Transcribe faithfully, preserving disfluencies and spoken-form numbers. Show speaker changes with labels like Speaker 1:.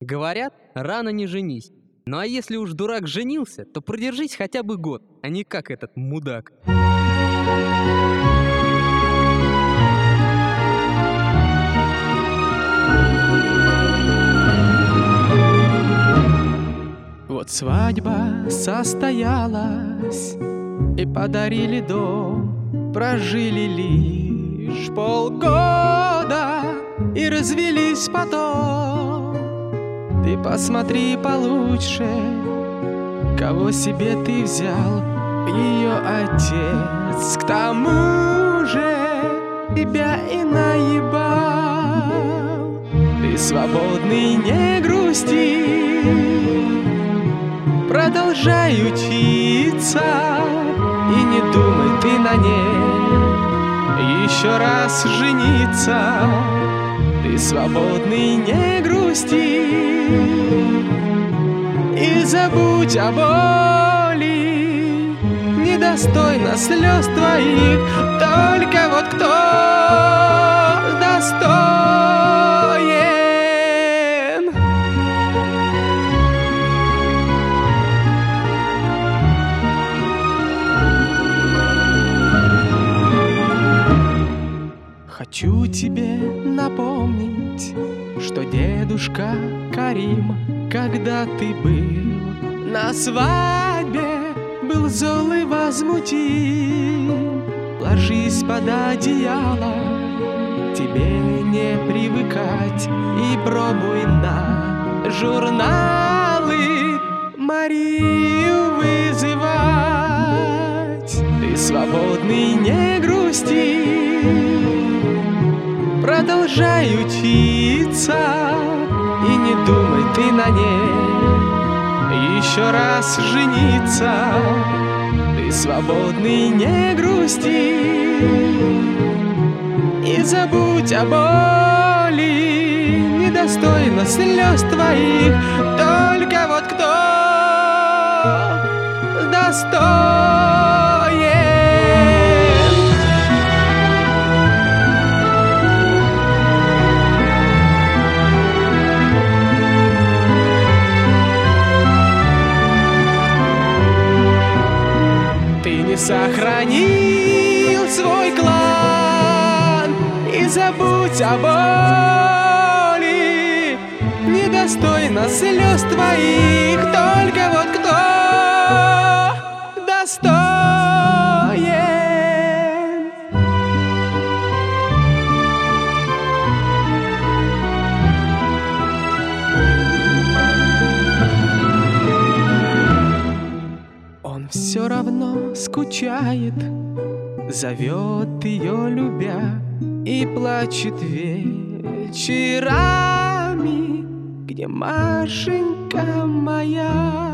Speaker 1: Говорят, рано не женись. Ну а если уж дурак женился, то продержись хотя бы год, а не как этот мудак.
Speaker 2: Вот свадьба состоялась, и подарили дом. Прожили лишь полгода и развелись потом. Ты посмотри получше, кого себе ты взял. Ее отец к тому же тебя и наебал. Ты свободный, не грусти, продолжай учиться, и не думай ты на ней еще раз жениться. Ты свободный, не грусти, и забудь о боли. Недостойно слез твоих только вот кто достоин. Хочу тебе напомнить, что дедушка Карим, когда ты был на свадьбе, был зол и возмутим. Ложись под одеяло, тебе не привыкать, и пробуй на журналы Марию вызывать. Ты свободный, не грусти, продолжай учиться, и не думай ты на ней еще раз жениться. Ты свободный, не грусти, и забудь о боли. Недостойно слез твоих только вот кто достоин. Не сохранил свой клан, и забудь о боли. Недостойно слез твоих только вот кто достоин. Он все равно скучает, зовет ее любя, и плачет вечерами, где Машенька моя.